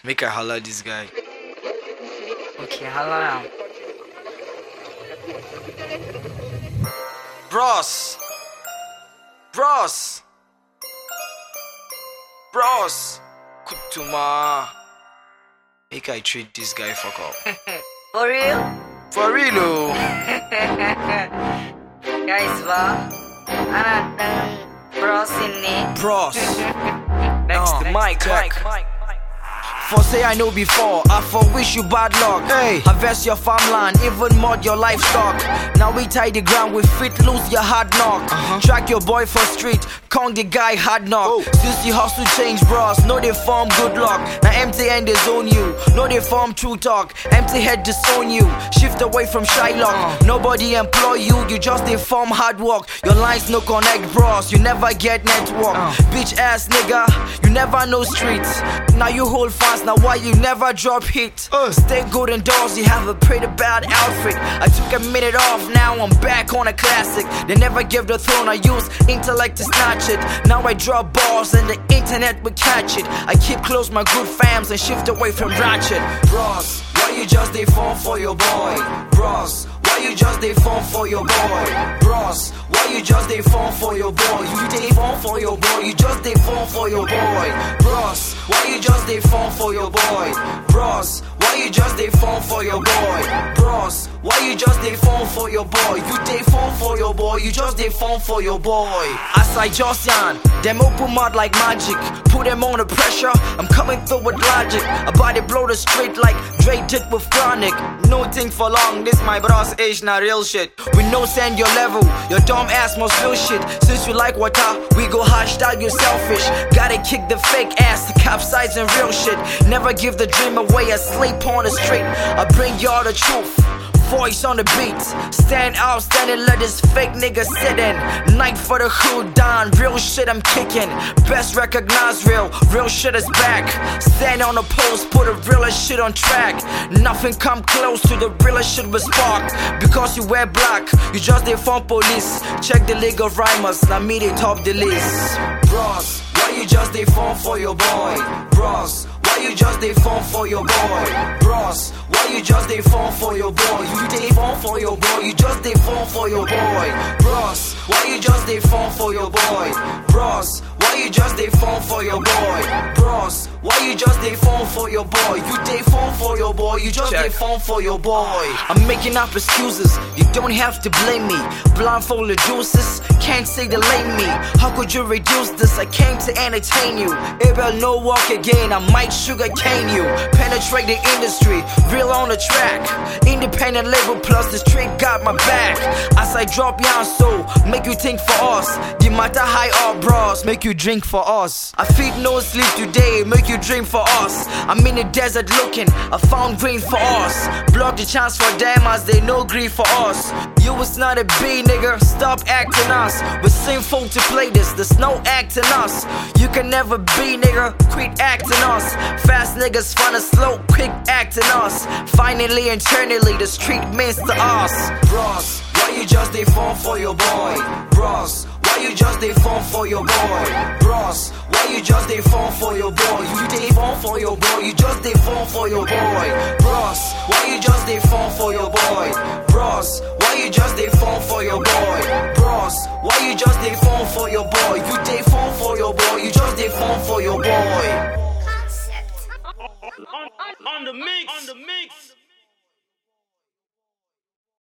Make I holla this guy. Okay, holla now. Bros. Kutuma. Make I treat this guy fuck up. For real? For real, oh. Guys, ba? Anak bros ini. Bros. Next to mic check. Mike. For say I know before, I for wish you bad luck. Hey, harvest your farmland, even mod your livestock. Now we tie the ground with feet, lose your hard knock. Track your boy for street, con the guy hard knock. Since you hustle change bros, know they form good luck. Now empty end is on you, know they form true talk. Empty head disown you, shift away from Shylock. Nobody employ you, you just they form hard work. Your lines no connect bros, you never get network. Bitch ass nigga, you never know streets. Now you hold fast, now why you never drop hit? Stay good indoors, you have a pretty bad outfit. I took a minute off, now I'm back on a classic. They never give the throne, I use intellect to snatch it. Now I drop balls and the internet will catch it. I keep close my good fams and shift away from ratchet. Bros, why you just they fall for your boy? Bros, why you just they fall for your boy? Bros, why you just they fall for your boy? You they fall for your boy, you just they fall for your boy. Bros, why you just they fall for your boy? Bros, why you just they fall for your boy? Bros, why you just they fall for your boy? You they fall for your boy, you just they fall for your boy. As I just yarn, them open mouth like magic. Put them on the pressure, I'm coming through with logic. About to blow the street like Dre did with Chronic. No thing for long, this my bros age, not real shit. We no send your level, your dumb ass must feel shit. Since you like water, we go hashtag you selfish. Gotta kick the fake ass to capsize and real shit. Never give the dream away, asleep on the street. I bring y'all the truth, voice on the beat. Stand outstanding, let this fake nigga sit in. Night for the hood down, real shit I'm kicking. Best recognize real shit is back. Stand on the post, put the realest shit on track. Nothing come close to the realest shit with spark. Because you wear black, you just they phone police. Check the league of rhymers, now me they top the list. Bros, why you just they phone for your boy? Bros, why you just they phone for your boy? Bros, why you just they phone for your boy? You they phone for your boy, you just they phone for your boy. Bros, why you just they phone for your boy? Bros, why you just they phone for your boy? Bros, why you just they phone for your boy? You they phone for your boy, you just they phone for your boy. I'm making up excuses, you don't have to blame me. Blindfolded juices, can't say delay me. How could you reduce this? I came to entertain you. It will no walk again, I might sugar cane you. Penetrate the industry, real on the track. Independent label plus the street got my back. As I drop yarn so, make you think for us. The matter high up bros, make you drink for us. I feed no sleep today, make you dream for us. I'm in the desert looking, I found green for us. Block the chance for them as they no grief for us. You was not a B nigga, stop acting us. We're sinful to play this, there's no acting us. You can never be nigga, quit acting us. Fast niggas find a slow, quick acting us. Finally, internally, the street means to us. Bros, why you just they phone for your boy? Bros, why you just they phone for your boy? Bros, why you just they phone for your boy? You they phone for your boy, you just they phone for your boy. Bros, why you just they phone for your boy? Bros, why you just they phone for your boy? Bros, why you just they phone for your boy? You they phone for your boy, you just they phone for your boy. On the mix.